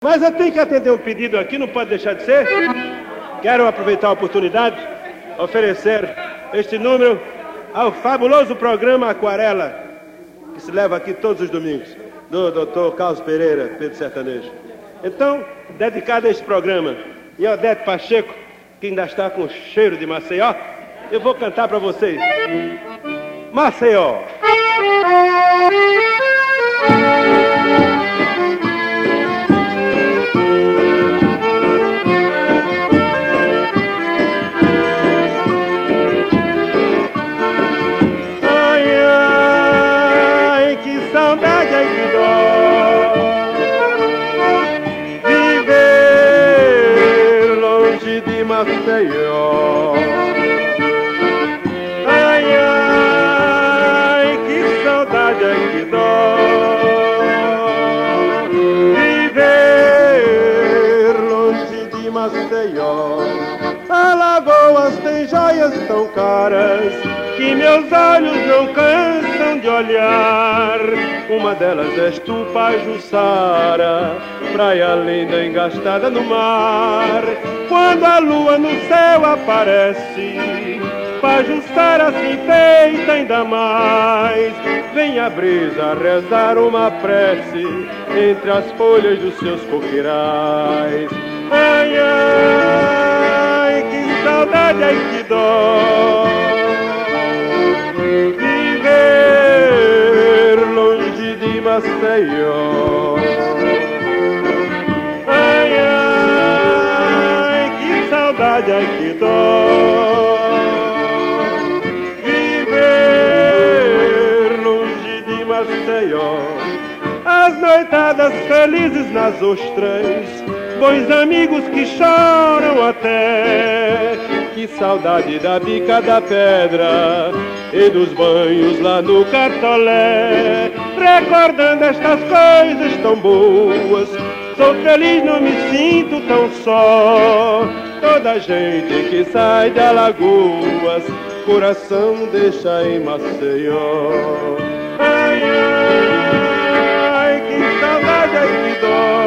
Mas eu tenho que atender um pedido aqui, não pode deixar de ser. Quero aproveitar a oportunidade, oferecer este número ao fabuloso programa Aquarela, que se leva aqui todos os domingos, do Dr. Carlos Pereira, Pedro Sertanejo. Então, dedicado a este programa, e a Odete Pacheco, que ainda está com cheiro de Maceió, eu vou cantar para vocês. Maceió. Maceió. Ai, ai, que saudade é que dó viver longe de Maceió. Alagoas tem joias tão caras que meus olhos não cansam de olhar. Uma delas és tu, Pajuçara, praia linda engastada no mar. Quando a lua no céu aparece, Pajuçara se enfeita ainda mais. Vem a brisa rezar uma prece entre as folhas dos seus coqueirais. Ai, ai, que saudade, ai, que dó viver longe de Maceió. Ai, ai, que saudade, ai, que dó viver longe de Maceió. As noitadas felizes nas ostras, bons amigos que choram até. Que saudade da bica da pedra e dos banhos lá no Cartolé. Recordando estas coisas tão boas, sou feliz, não me sinto tão só. Toda gente que sai de Alagoas, coração deixa em Maceió. Ai, ai, que saudade, ai, que dó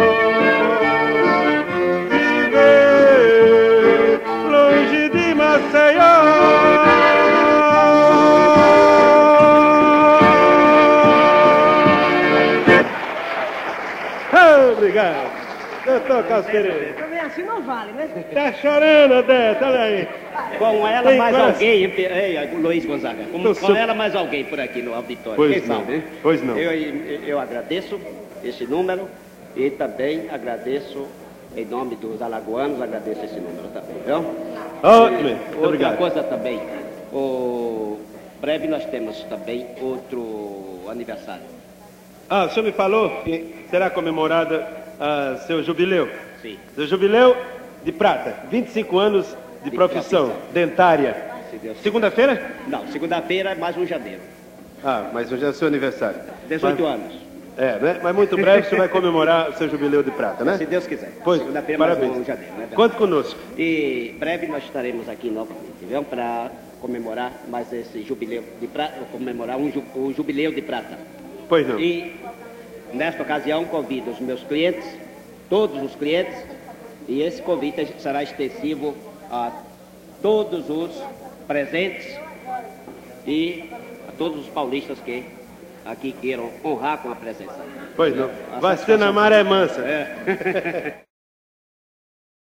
viver longe de Maceió. Obrigado. Doutor Carlos Pereira. Também assim não vale, né? Tá chorando, Odete, olha aí. Com ela Tem mais coração. alguém, Luiz Gonzaga, com ela mais alguém por aqui no auditório. Pois Quem não, sabe, né? pois não. Eu agradeço esse número e também agradeço, em nome dos alagoanos, agradeço esse número também, viu? Ótimo, Outra obrigado. coisa também, breve nós temos também outro aniversário. Ah, o senhor me falou que será comemorada seu jubileu. Sim. Seu jubileu de prata, 25 anos de profissão dentária. Se Deus quiser. Segunda-feira? Não, segunda-feira é mais um janeiro. Ah, mas hoje é seu aniversário. 18 Mas- anos. É, né? Mas muito breve o senhor vai comemorar o seu jubileu de prata, né? Se Deus quiser. Pois, Segunda-feira mais parabéns. um janeiro, né? Conte conosco. E breve nós estaremos aqui novamente, viu? Para comemorar mais esse jubileu de prata, comemorar o jubileu de prata. Pois não. E nesta ocasião convido os meus clientes, todos os clientes, e esse convite será extensivo a todos os presentes e a todos os paulistas que aqui queiram honrar com a presença. Pois não. A Vai ser na satisfação- maré mansa. É.